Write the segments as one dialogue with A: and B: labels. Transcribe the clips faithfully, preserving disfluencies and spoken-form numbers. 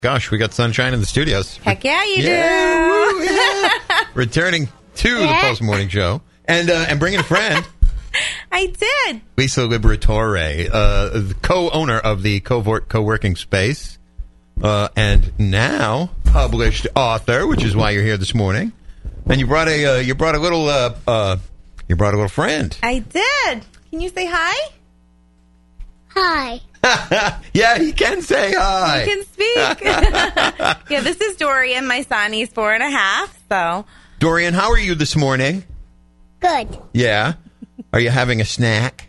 A: Gosh, we got sunshine in the studios.
B: Heck yeah, you
A: yeah,
B: do.
A: Woo, yeah. Returning to the Post Morning Show and uh, and bringing a friend.
B: I did.
A: Lisa Liberatore, uh, the co-owner of the Covort co-working space, uh, and now published author, which is why you're here this morning. And you brought a uh, you brought a little uh, uh, you brought a little friend.
B: I did. Can you say hi?
C: Hi.
A: Yeah, he can say hi.
B: You can speak. Yeah, this is Dorian, my son. He's four and a half. So,
A: Dorian, how are you this morning?
C: Good.
A: Yeah. Are you having a snack?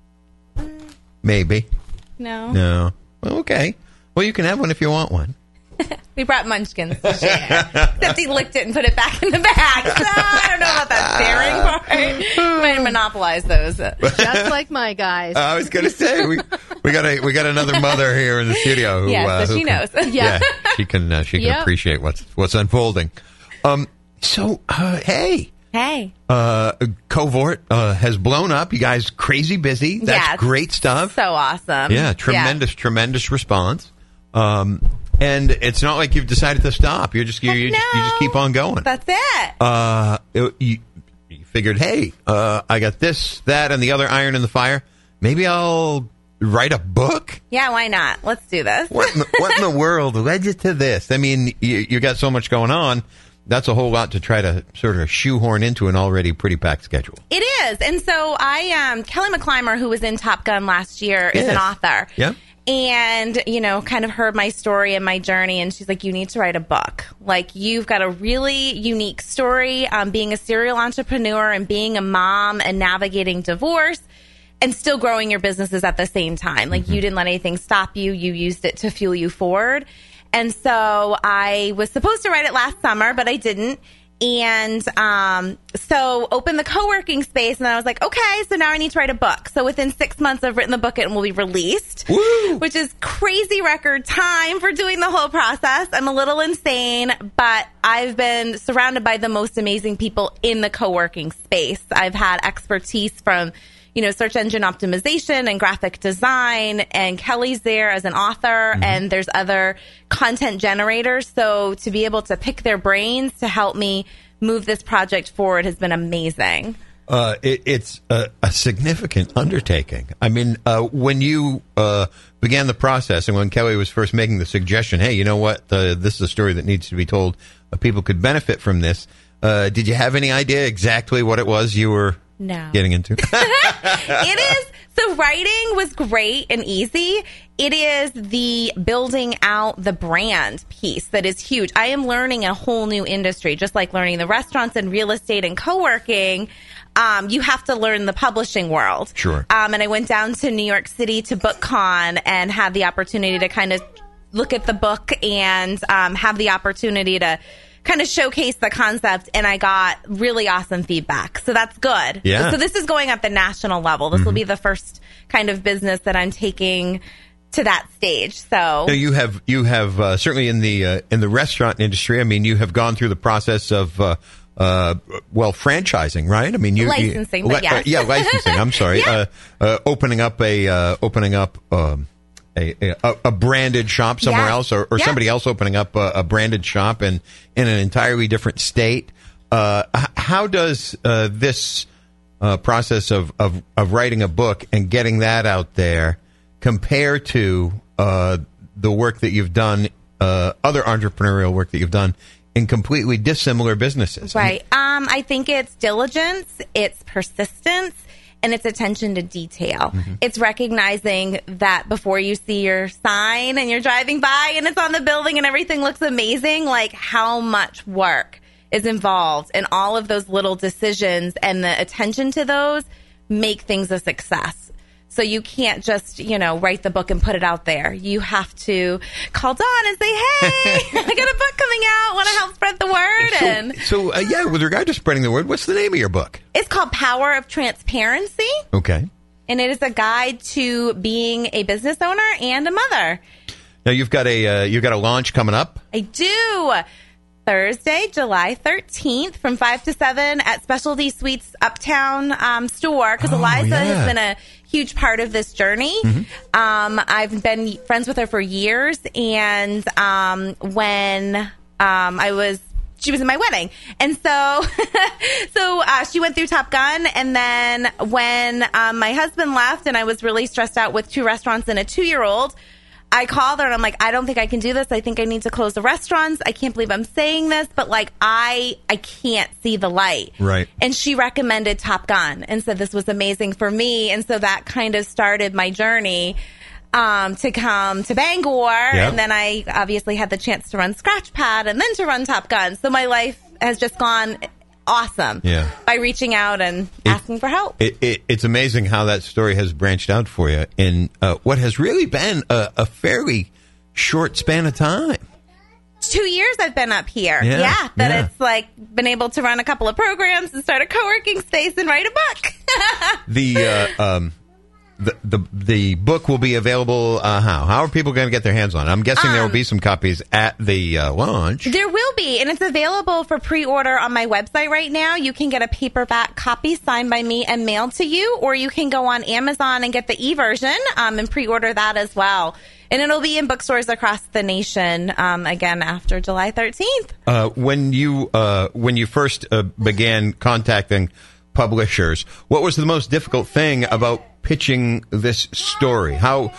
A: Maybe.
B: no.
A: No. Well, okay. Well, you can have one if you want one.
B: We brought munchkins to share. Except he licked it and put it back in the bag. So I don't know about that staring part. Might monopolize those.
D: Just like my guys.
A: I was going to say we we got a we got another mother here in the studio. Who,
B: Yeah,
A: uh,
B: so
A: who
B: she
A: can,
B: knows.
A: Yeah, she can uh, she can
D: Yep.
A: appreciate what's what's unfolding. Um. So, uh, hey,
B: Hey.
A: uh, Covort uh, has blown up. You guys crazy busy. That's
B: Yeah, it's
A: great stuff.
B: So awesome.
A: Yeah, tremendous, tremendous response. Um, and it's not like you've decided to stop. You're just you, you, just, you just keep on going.
B: That's it.
A: Uh, it- you, you figured, hey, uh, I got this, that, and the other iron in the fire. Maybe I'll write a book.
B: Yeah, why not? Let's do this.
A: What in the, what in the world led you to this? I mean, you, you got so much going on. That's a whole lot to try to sort of shoehorn into an already pretty packed schedule.
B: It is. And so I, um, Kelly McClymer, who was in Top Gun last year, is
A: Yes.
B: an author.
A: Yeah.
B: And, you know, kind of heard my story and my journey. And she's like, you need to write a book. Like, you've got a really unique story, um, being a serial entrepreneur and being a mom and navigating divorce and still growing your businesses at the same time. Like, you didn't let anything stop you. You used it to fuel you forward. And so I was supposed to write it last summer, but I didn't. And um, so opened the co-working space, and I was like, okay, so now I need to write a book. So within six months, I've written the book and will be released,
A: Woo!
B: which is crazy record time for doing the whole process. I'm a little insane, but I've been surrounded by the most amazing people in the co-working space. I've had expertise from, you know, search engine optimization and graphic design, and Kelly's there as an author, mm-hmm. and there's other content generators. So to be able to pick their brains to help me move this project forward has been amazing.
A: Uh, it, it's a, a significant undertaking. I mean, uh, when you uh, began the process and when Kelly was first making the suggestion, hey, you know what, uh, this is a story that needs to be told, uh, people could benefit from this, uh, did you have any idea exactly what it was you were
B: No.
A: getting into?
B: It is. So writing was great and easy. It is the building out the brand piece that is huge. I am learning a whole new industry, just like learning the restaurants and real estate and co-working. Um, you have to learn the publishing world.
A: Sure.
B: Um, and I went down to New York City to BookCon and had the opportunity to kind of look at the book and um, have the opportunity to kind of showcase the concept, and I got really awesome feedback. So that's good.
A: Yeah.
B: So this is going at the national level. This
A: Mm-hmm.
B: will be the first kind of business that I'm taking to that stage. So
A: Now, you have you have uh, certainly in the uh, in the restaurant industry. I mean, you have gone through the process of uh, uh, well, franchising, right? I mean, you
B: Licensing,
A: you,
B: but yes.
A: uh, yeah, licensing. I'm sorry,
B: Yeah.
A: uh, uh, opening up a uh, opening up. Um, A, a, a branded shop somewhere
B: Yeah.
A: else, or, or
B: Yeah.
A: somebody else opening up a, a branded shop in, in an entirely different state. Uh, h- how does uh, this uh, process of, of, of writing a book and getting that out there compare to uh, the work that you've done, uh, other entrepreneurial work that you've done in completely dissimilar businesses?
B: right. Um, I think it's diligence, it's persistence, and it's attention to detail.
A: Mm-hmm.
B: It's recognizing that before you see your sign and you're driving by and it's on the building and everything looks amazing, like how much work is involved in all of those little decisions, and the attention to those make things a success. So you can't just, you know, write the book and put it out there. You have to call Dawn and say, hey, I got a book coming out. Want to help spread the word?
A: So,
B: and
A: so uh, yeah, with regard to spreading the word, what's the name of your book?
B: it's called Power of Transparency.
A: Okay.
B: And it is a guide to being a business owner and a mother.
A: Now you've got a uh, you've got a launch coming up.
B: I do. Thursday, July thirteenth from five to seven at Specialty Sweets Uptown um, store, because
A: Oh,
B: Eliza
A: yeah.
B: has been a huge part of this journey.
A: Mm-hmm.
B: Um, I've been friends with her for years, and um, when um, I was she was in my wedding. And so, so uh, she went through Top Gun. And then when um, my husband left and I was really stressed out with two restaurants and a two-year-old, I called her and I'm like, I don't think I can do this. I think I need to close the restaurants. I can't believe I'm saying this, but like, I, I can't see the light.
A: Right.
B: And she recommended Top Gun and said this was amazing for me. And so that kind of started my journey um, to come to Bangor.
A: Yep.
B: And then I obviously had the chance to run Scratchpad and then to run Top Gun. So my life has just gone awesome
A: Yeah.
B: by reaching out and
A: It-
B: asking for help.
A: It, it, it's amazing how that story has branched out for you in uh, what has really been a, a fairly short span of time.
B: Two years I've been up here.
A: Yeah,
B: Yeah, that
A: yeah.
B: it's like been able to run a couple of programs and start a co-working space and write a book.
A: The uh, um, the, the the book will be available. Uh, how how are people going to get their hands on it? I'm guessing there will
B: Um,
A: be some copies at the uh, launch.
B: There will be, and it's available for pre-order on my website right now. You can get a paperback copy signed by me and mailed to you, or you can go on Amazon and get the e-version um, and pre-order that as well. And it'll be in bookstores across the nation um, again after July thirteenth.
A: Uh, when you uh, when you first uh, began contacting publishers, what was the most difficult thing about pitching this story? How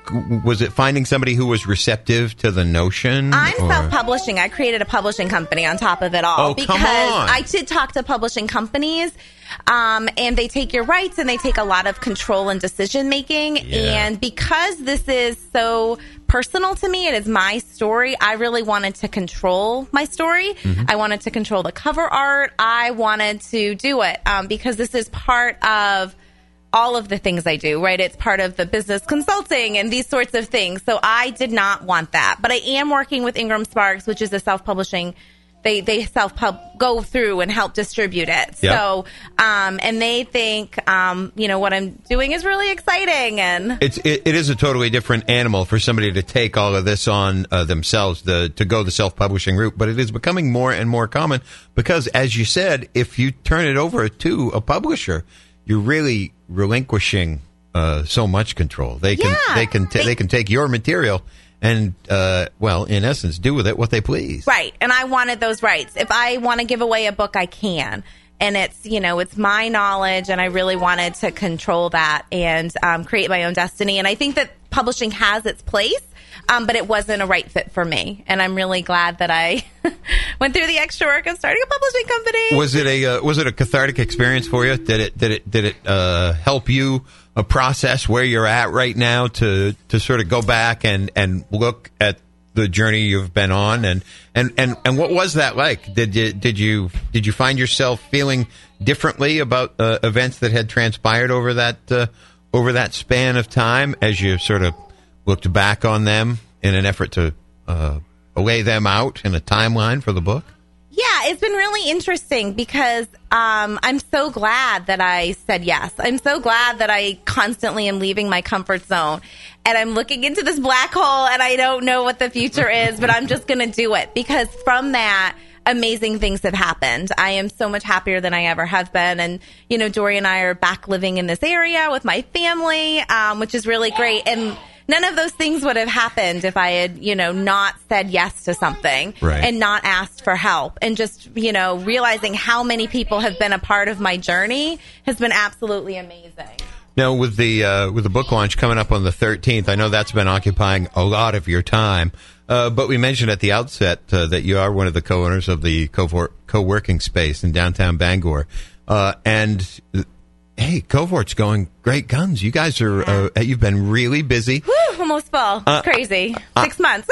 A: was it? Finding somebody who was receptive to the notion?
B: I'm
A: or-
B: self-publishing. I created a publishing company on top of it all
A: Oh,
B: because
A: come on.
B: I did talk to publishing companies, um, and they take your rights and they take a lot of control and decision making.
A: Yeah.
B: And because this is so personal to me, it is my story. I really wanted to control my story.
A: Mm-hmm.
B: I wanted to control the cover art. I wanted to do it um, because this is part of all of the things I do, right? It's part of the business consulting and these sorts of things. So I did not want that. But I am working with Ingram Sparks, which is a self-publishing. They they self-pub go through and help distribute it.
A: Yep.
B: So, um, and they think, um, you know, what I'm doing is really exciting. And
A: It's it, it is a totally different animal for somebody to take all of this on uh, themselves, the, to go the self-publishing route. But it is becoming more and more common because, as you said, if you turn it over to a publisher, you're really relinquishing uh, so much control. They can
B: Yeah,
A: they can ta-
B: they-
A: they can take your material and uh, well, in essence, do with it what they please.
B: right. And I wanted those rights. If I want to give away a book, I can. And it's, you know, it's my knowledge, and I really wanted to control that and um, create my own destiny. And I think that publishing has its place, um, but it wasn't a right fit for me. And I'm really glad that I went through the extra work of starting a publishing company.
A: Was it a uh, was it a cathartic experience for you? Did it did it did it uh, help you uh, process where you're at right now to to sort of go back and, and look at the journey you've been on, and, and, and, and what was that like? Did you did you did you find yourself feeling differently about uh, events that had transpired over that uh, over that span of time as you sort of looked back on them in an effort to uh, lay them out in a timeline for the book?
B: Yeah, it's been really interesting because um, I'm so glad that I said yes. I'm so glad that I constantly am leaving my comfort zone and I'm looking into this black hole and I don't know what the future is, but I'm just going to do it because from that, amazing things have happened. I am so much happier than I ever have been. And, you know, Dory and I are back living in this area with my family, um, which is really great. And none of those things would have happened if I had, you know, not said yes to something
A: Right.
B: and not asked for help. And just, you know, realizing how many people have been a part of my journey has been absolutely amazing.
A: Now, with the uh, with the book launch coming up on the thirteenth, I know that's been occupying a lot of your time. Uh, but we mentioned at the outset uh, that you are one of the co-owners of the co- co-working space in downtown Bangor. Uh, and, uh, hey, Covort's going great guns. You guys are, uh, you've been really busy.
B: Whew, almost full.
A: Uh,
B: Crazy. Six months.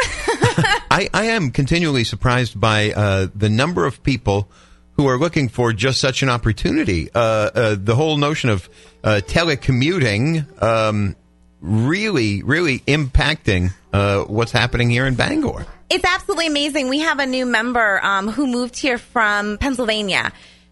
A: I, I am continually surprised by uh, the number of people who are looking for just such an opportunity. Uh, uh, the whole notion of uh, telecommuting um, really, really impacting uh, what's happening here in Bangor.
B: It's absolutely amazing. We have a new member um, who moved here from Pennsylvania.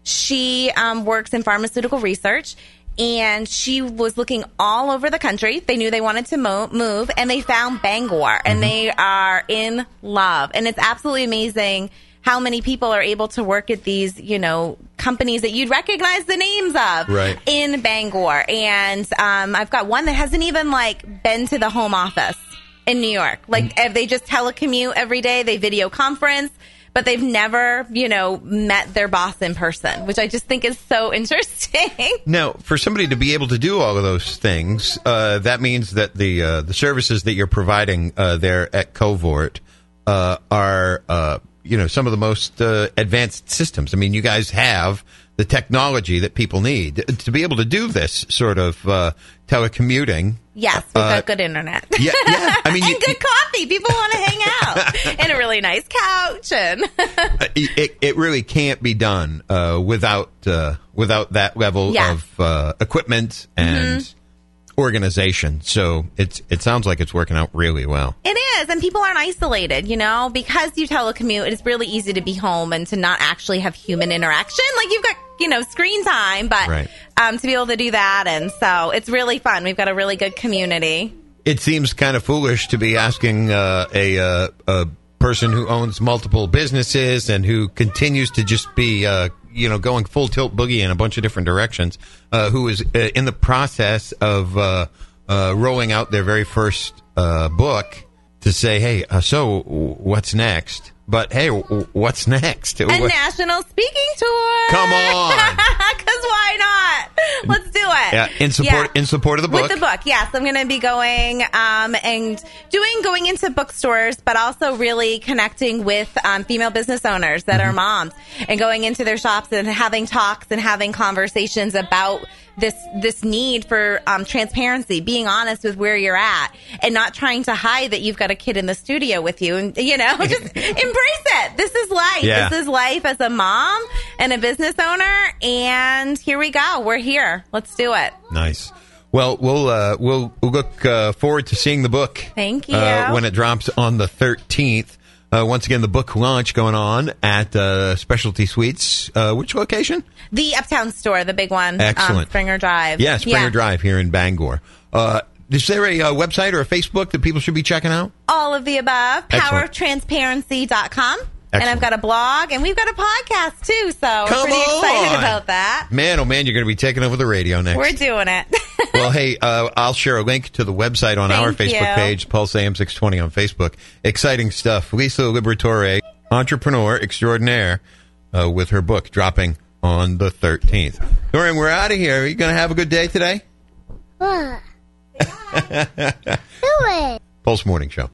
B: She um, works in pharmaceutical research, and she was looking all over the country. They knew they wanted to mo- move, and they found Bangor, and they are in love. And it's absolutely amazing how many people are able to work at these, you know, companies that you'd recognize the names of
A: Right.
B: in Bangor. And um, I've got one that hasn't even like been to the home office in New York. Like if they just telecommute every day, they video conference, but they've never, you know, met their boss in person, which I just think is so interesting.
A: Now, for somebody to be able to do all of those things, uh, that means that the uh, the services that you're providing uh, there at Covort uh, are, uh, you know, some of the most uh, advanced systems. I mean, you guys have the technology that people need to be able to do this sort of uh, telecommuting.
B: Yes, we've
A: Uh,
B: got good internet.
A: Yeah, yeah. I mean,
B: and
A: you-
B: good coffee. People want to hang out. And a really nice couch. And
A: it, it really can't be done uh, without uh, without that level
B: Yeah.
A: of uh, equipment and organization. So it's it sounds like it's working out really well.
B: it is. And people aren't isolated, you know, because you telecommute, it's really easy to be home and to not actually have human interaction. Like you've got, you know, screen time, but
A: Right.
B: um, to be able to do that. And so it's really fun. We've got a really good community.
A: It seems kind of foolish to be asking uh, a uh, a person who owns multiple businesses and who continues to just be uh, you know going full tilt boogie in a bunch of different directions, uh, who is uh, in the process of uh, uh, rolling out their very first uh, book, to say, hey, uh, so what's next? But hey, w- what's next?
B: A
A: What-
B: national speaking tour.
A: Come on.
B: Because why not? Let's do it.
A: Yeah, in support
B: Yeah.
A: in support of the book.
B: With the book, yes. I'm going to be going um, and doing, going into bookstores, but also really connecting with um, female business owners that
A: Mm-hmm.
B: are moms and going into their shops and having talks and having conversations about this this need for um, transparency, being honest with where you're at and not trying to hide that you've got a kid in the studio with you. And, you know, just embrace it. This is life.
A: Yeah.
B: This is life as a mom and a business owner. And here we go. We're here. Let's do it.
A: Nice. Well, we'll uh, we'll, we'll look uh, forward to seeing the book.
B: Thank you.
A: Uh, when it drops on the thirteenth. Uh, once again, the book launch going on at uh, Specialty Suites. Uh, which location?
B: The Uptown store, the big one.
A: Excellent.
B: Um, Springer Drive.
A: Yeah, Springer Drive here in Bangor. Uh, is there a uh, website or a Facebook that people should be checking out?
B: All of the above.
A: Excellent.
B: power of transparency dot com. And
A: Excellent.
B: I've got a blog, and we've got a podcast, too. So
A: Come
B: we're pretty excited
A: on.
B: about that.
A: Man, oh man, you're going to be taking over the radio next.
B: We're doing it.
A: Well, hey, uh, I'll share a link to the website on our
B: Thank
A: Facebook
B: you.
A: page, Pulse A M six twenty on Facebook. Exciting stuff. Lisa Liberatore, entrepreneur extraordinaire, uh, with her book dropping on the thirteenth. Dorian, we're out of here. Are you going to have a good day today?
C: What? Do it.
A: Pulse Morning Show.